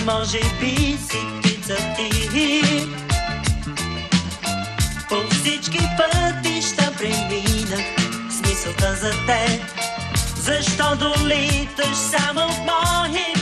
може би си птица ти. По всички пътища преминах с мисълта за теб. Защо долиташ само в мои